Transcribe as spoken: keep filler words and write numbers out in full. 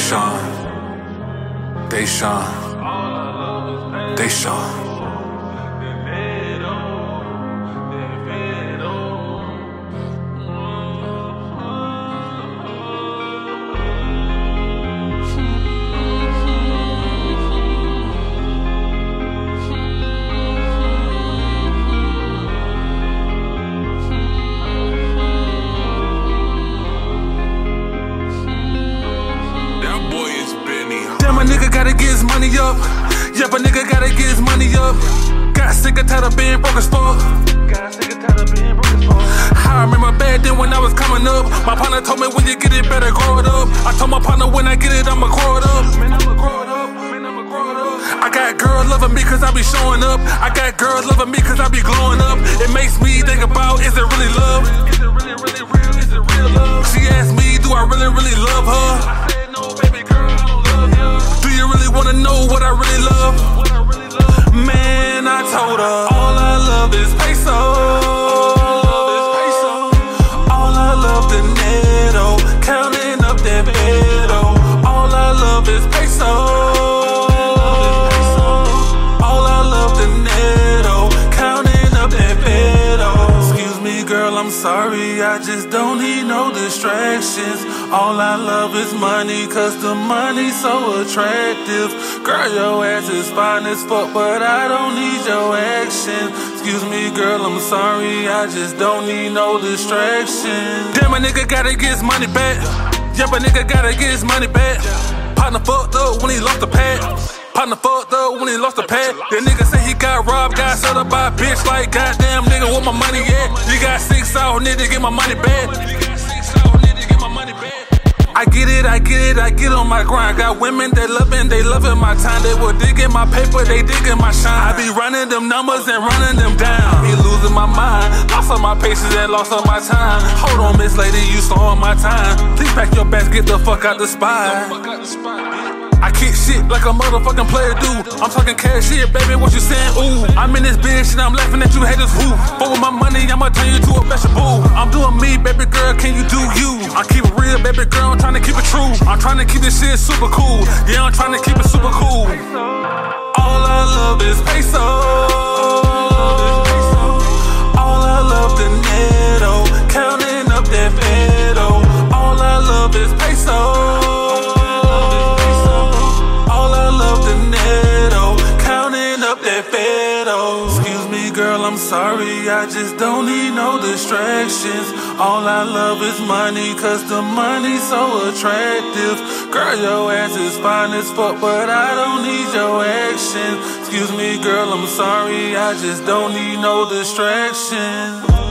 Deshaun, Deshaun, Deshaun. Damn, a nigga gotta get his money up. Yep, a nigga gotta get his money up. Got sick and tired of being broke as fuck. Got sick and tired of being broke as fuck. I remember back then when I was coming up. My partner told me when you get it, better grow it up. I told my partner when I get it, I'ma grow it up. Man, I'ma grow it up. Man, I'ma grow it up. I got girls loving me cause I be showing up. I got girls loving me cause I be glowing up. It makes me think about, is it really love? Is it really, really real? Is it real love? She asked me, do I really, really love her? I said no, baby girl, I don't love you. Do you really wanna know what I really love? What I really love? Man, I told her, all I love is peso. All I love dinero, counting up that pedo. All I love is peso. All I love dinero, counting up that pedo. Excuse me, girl, I'm sorry, I just don't need no distractions. All I love is money, cause the money's so attractive. Girl, your ass is fine as fuck, but I don't need your action. Excuse me, girl, I'm sorry, I just don't need no distraction. Damn, a nigga gotta get his money back. Yep, a nigga gotta get his money back. Partner fucked up when he lost the pad. Partner fucked up when he lost the pad. The nigga say he got robbed, got set up by a bitch. Like, goddamn nigga, where my money at? You got six out, need to get my money back. I get it, I get it, I get on my grind. Got women, they loving, they loving my time. They will digging my paper, they digging my shine. I be running them numbers and running them down. I be losing my mind, lost all my patience and lost all my time. Hold on, miss lady, you slowing my time. Please pack your bags, get the fuck out the spot. I kick shit like a motherfucking player do. I'm talking cash shit, baby, what you saying? Ooh, I'm in this bitch and I'm laughing at you haters who. Fuck with my money, I'ma turn you to a vegetable. I'm doing me, baby girl, can you do you? I keep it real, baby girl, I'm trying to keep it true. I'm trying to keep this shit super cool. Yeah, I'm trying to keep it super cool. All I love is peso. All I love dinero, counting up that pedo. All I love is peso. Excuse me, girl, I'm sorry, I just don't need no distractions. All I love is money, cause the money's so attractive. Girl, your ass is fine as fuck, but I don't need your action. Excuse me, girl, I'm sorry, I just don't need no distractions.